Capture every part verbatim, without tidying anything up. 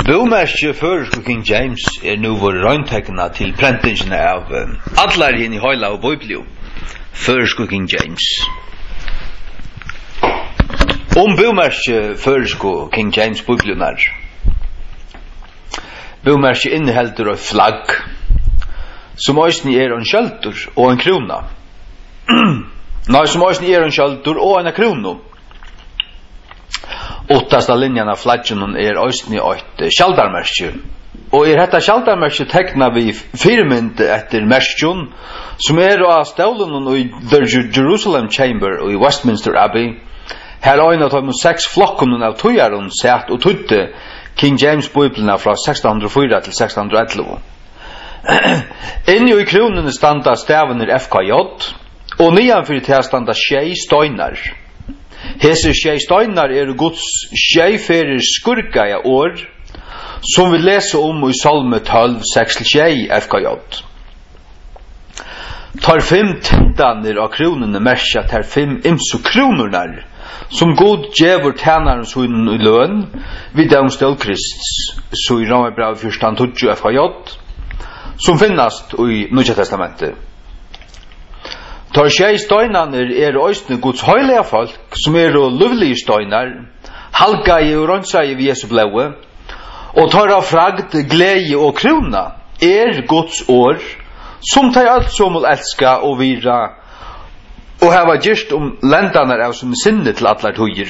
Bumärske för King James är nu vår rönteckna till prentingen av allar in i hela och Bibeln för King James. Om bumärske för King James Bibeln är bumärske innehåller ett flagg som ösni är en sköldur och en krona. Nej, som ösni är en sköldur och en krona. Åttasta linjen av flaggen er ösni ett skjaldarmerke. Og er detta skjaldarmerke tekna vi firmynd etter merskjon, som er av stålen i The Jerusalem Chamber og i Westminster Abbey. Her øyne tar man seks flokkene av tøyaren sett og tøyte King James Bibeln fra sexton oh four til sexton eleven. Inni i kronene standa stavene F K J, og nianfyr til standa tjei støynar. Hese tjei støynar er Guds tjei fyrir skurkaja år, som vi leser om i Salme twelve six til tjei F K J. Tar fem tindaner av kronene merkja tar fem imsu kronornar, som god djevor tænaren sunnen i løn, vid domstol Krist, så i Romerbrevet fourteen twenty F K J, som finnast i Nya Testamentet. Tar tjei støynaner er òsne Guds høylega folk, som er og lovlige støynar, halgaie og rønsaie ved Jesu blåe, og tar av fragd, glede og krona, er Guds år, som tar alt som vil elska og vira, og hava gjort om lendanar av som sinne til atlar tøyer.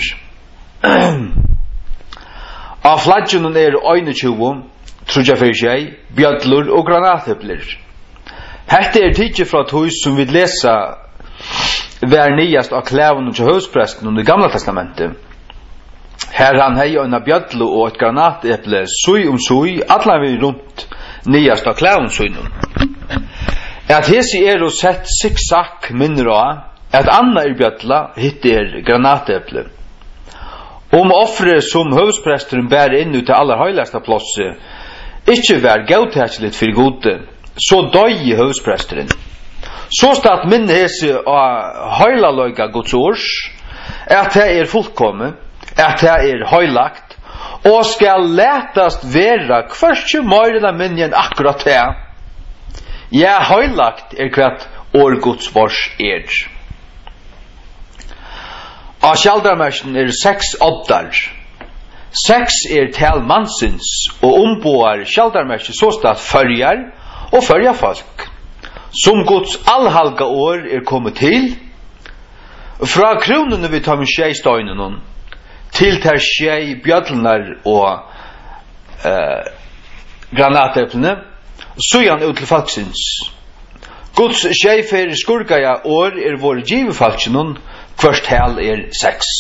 Av flaggen er øyne tjuvo, trudja fyrir tjei, bjallur og granatepler. Hette er tidsi fra tøys som vi lesa vær niast av klævene til høvspresten under Gamla Testamentet. Her han hei øyna bjallu og et granateple sui om sui, atlan vi rundt niast av klævene suinun. At hesi er og sett siksak minner av, at anna er bjalla, hitte er granateple. Om offre som høvspresteren bær inn ut til aller høylasta plossi, ikkje vær gautatsligt fyrir gode, så døy høvspresteren. Så stad min hese av høylaløyga Guds års, at det er fullkomme, at det er høylagt, og skal letast vera hverskje møyrena minjen akkurat det. Ja, høylagt er kvart år Guds vårs er. Av skjaldarmersen er seks oddar. Seks er tal mansins, og omboar skjaldarmersen så stad førjar, og førja folk, som Guds allhalga år er kommet til, fra kronene vi tar med tjei støynen, til ter tjei bjødlenar og uh, granateplene, så han ut til folksins. Guds tjei fyrir skurgaja år er vår givefalksen, hvert hel er seks.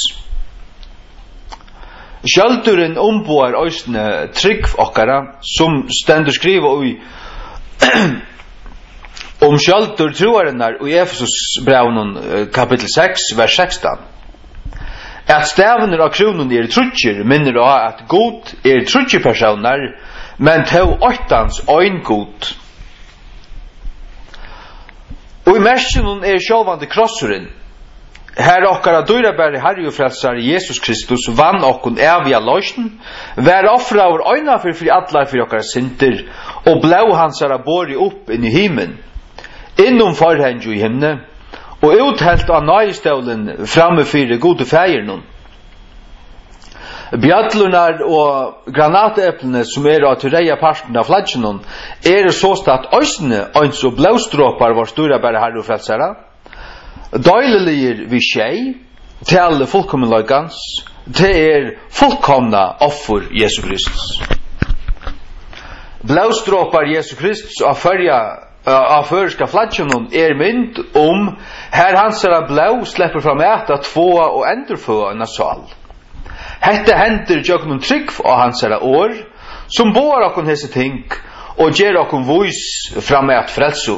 Skjölduren omboar òsne trygg okkara, som stendur skriva i om skjöldur troarinnar i Efesus brevnen kapitel six vers sixteen. At stavner av kronen er trutjer minner av at god er trutjerpersoner, men til åttans øyn god. Og i merskenen er sjåvande krossuren. Her okkara dyrabæri Herre og frelsar Jesus Kristus vann okkun evia løsjen, vær offra over øyna for fri atlar for okkara synder, og blau hansara bori opp inn i himen, innom forhenju i himne, og uthelt av nøyestålen framme fyrir gode feirnun. Bjallunar og granateplene som er av turreia parten av flaggenun, er så statt øysne øyns og blaustråpar vår dyrabæri Herre og frelsara, døylelir vi tjei, til alle fullkommenløygans, til er fullkomna offer Jesu Kristus. Blaustråpar Jesu Kristus av førja av førska flaggenun er mynd om her hansara blau slepper fram etta tvåa og endurføa en sal. Hette hender jøgnum trygg av hansara år, som boar okkur hese ting, og gjer okkur vois fram et frelsu.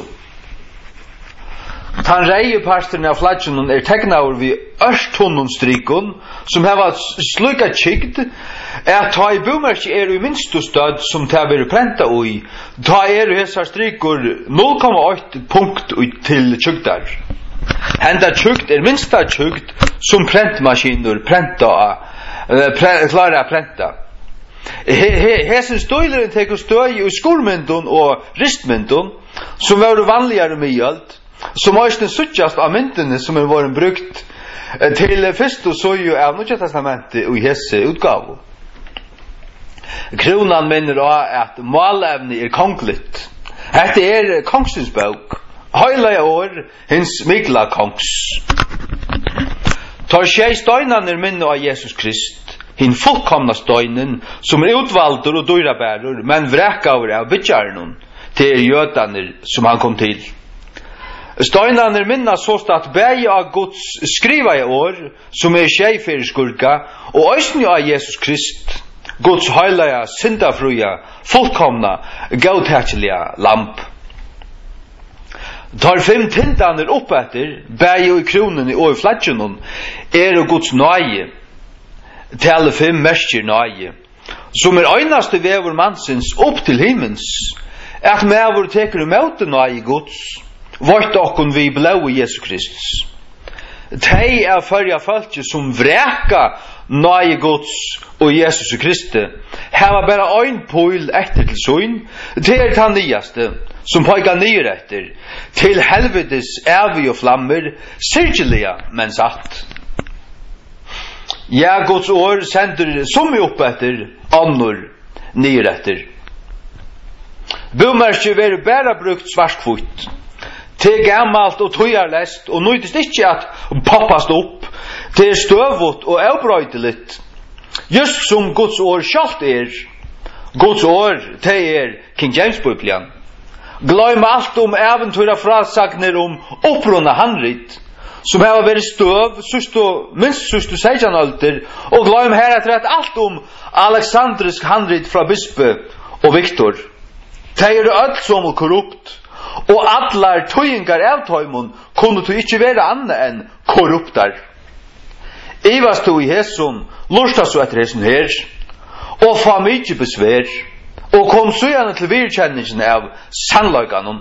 Tan reie parsten av flaggen er tegnaur vi ørstunnen strikon, som heva sluka kygd, at ta i bumersk er i minstu stød som ta vil prenta ui, ta er hesar strikor null komma eitt punkt til kygdar. Henda kygd er minsta kygd som prentmaskiner prenta, uh, pre, klara prenta. Hesen støyleren tekur støy i skolmyndun og ristmyndun, som var vanligare mygalt, som òsne suttjast av myndene som er vært brukt til fyrst og søju av Nutja testamentet og i hese utgavu. Kronan minner av at malevni er kongligt. Hette er kongsins bók, heila år hins mikla kongs. Tar sjei støynanir minner av Jesus Krist, hin fullkomna støynen som er utvaldur og dyrabærur, men vrekaur av bytjarnun til er jötanir som han kom til. Støynanir minna såst at bægi av Guds skriva i år, som er sjei fyrir skurka, og òsni av Jesus Krist, Guds heilaja, syndafruja, fullkomna, gautætjelige lamp. Tar fem tindaner opp etter, bægi i kronen og i flatjunum, er Guds nøye, til alle fem merskir nøye, som er øynaste vevur mansins opp til himmens, at mevur tekur møte nøye Guds, vart okkun vi blau i Jesus Kristus. Tei er fyrja fölkje som vreka nøye Guds og Jesus Kristi, heva bara ein pøyl etter til søyn, til er ta nyaste, som pøyga nyr etter, til helvetes evig og flammer, sirkelige, men satt. Ja, Guds år sender som vi opp etter, annor nyr etter. Bumerskje ver bara brukt svarskvutt, til gammalt og tøyarlest, og nøydest ikkje at pappast opp, til støvut og avbrøydelitt, just som Guds år sjalt er. Guds år, det er King James Biblian. Gløym alt om eventyra frasagner om opprunna handrit, som har vært støv, sust og minst sust og sekjanalter, og gløym her etter at alt om Alexandrisk handrit fra bispe og Viktor. Det er alt som er korrupt, og allar tøyingar av tøymon kunne du ikkje være annet enn korruptar. Ivast du i hesson, lusta så etter hesson her, og fa mykje besvær, og kom så gjerne til virkjenningen av sannløyganon.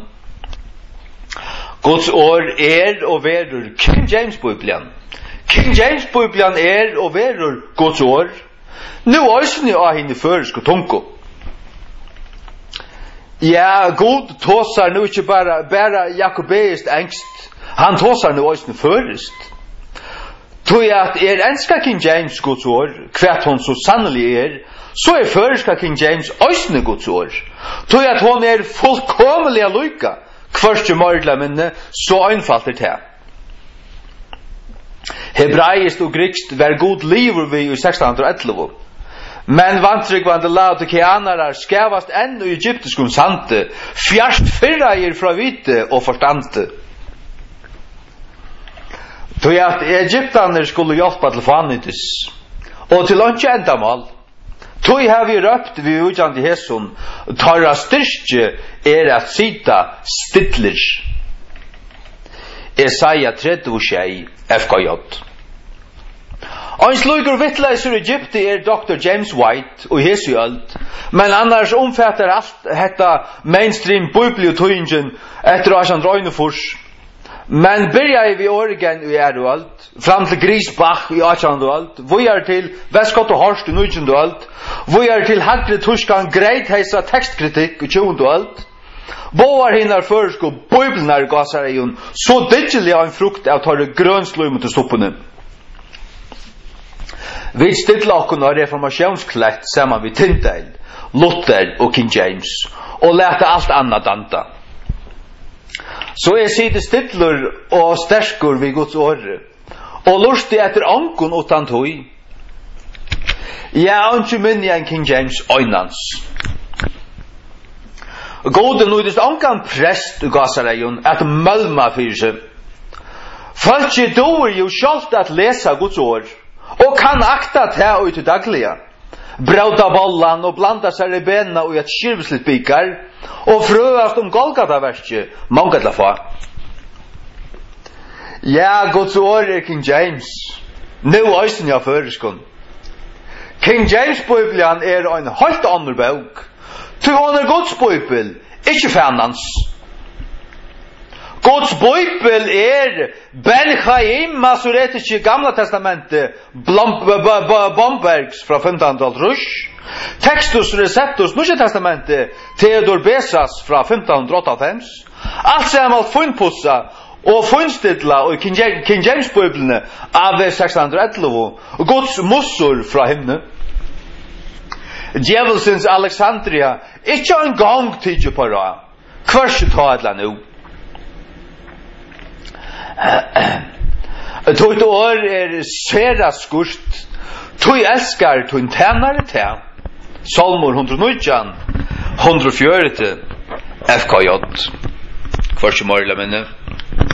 Guds år er og verur King James Biblian. King James Biblian er og verur Guds år. Nu òsni av henne føresko tunko. Ja, Gud tåsar nu ikkje bara, bara jakobeist engst. Han tåsar nu òsni førest. Tog at er enska King James Guds år, kvært hon så sannelig er, så er føreska King James òsni Guds år. Tog at hon er fullkomelig lykka, kvørste mordla minne, så einfalt er det. Hebraist og grikst var god liver vi i sexton eleven. Men vantrykvande laodikeanarar skævast enn i egyptiskun sante, fjarst fyrrair fra vite og forstante. Tog at egyptaner skulle hjelpa til fanitis, og til åndsje endamal. Tog har vi røpt vi utjant i hesson, tarra styrstje er at sita stidler. Esaia tretti, F K J. Ein slugur vittleiser i Egypti er doktor James White og hesi öld, men annars omfattar alt hetta mainstream bibliotøyingen etter Ashan Røynefors. Men byrja vi Oregon i Erdoald, fram til Grisbach i atjande öld, vujar til Vestskott og Horst i nitjande öld, vujar til Hagre Turskan greit heisa tekstkritikk i tjuende öld. Boar hinnar føresko bibelnar gassar eion, så digelig av en frukt av tarre grønsløyme til stoppene. Vi stilla okkur av reformationsklett saman vi Tyndale, Luther og King James, og leta alt anna danta. Så er sida stillur og sterkur vi Guds åre, og lusti etter ankun utan tøy. Ja, anki minni en King James oinans. Gode nøydist ankan prest i gassareion at mølma fyrir seg. Falki doer jo sjalt at lesa Guds år, og kan akta ta ut i dagliga. Brauta bollan og blanda seg i bena og et skirvslitt byggar, og frøast om Golgata-verset, mange til å få. Ja, Guds år er King James. Nu øysen jeg føreskund. King James-bibelen er en helt annen bok. Til hon er Guds bibel, ikke fannans. Guds Bibel er Ben Chaim Masoretic i Gamla Testamentet Bombergs fra femtonhundraåttio. Textus Receptus Nya Testamentet Theodor Besas fra femtonhundraåttiofem. Alt samal funnpussa og funnstidla og King James Bibelene av sexhundraelva og Guds mussor fra himne. Djevelsens Alexandria ikkje en gang tidje på ra. Kvarsi ta etla nu. Tog år er sera skurt. Tog elskar tog tænare tæ. Salmor hundra og nitton, hundra og fjøruti, F K J. Kvarsi morla minne.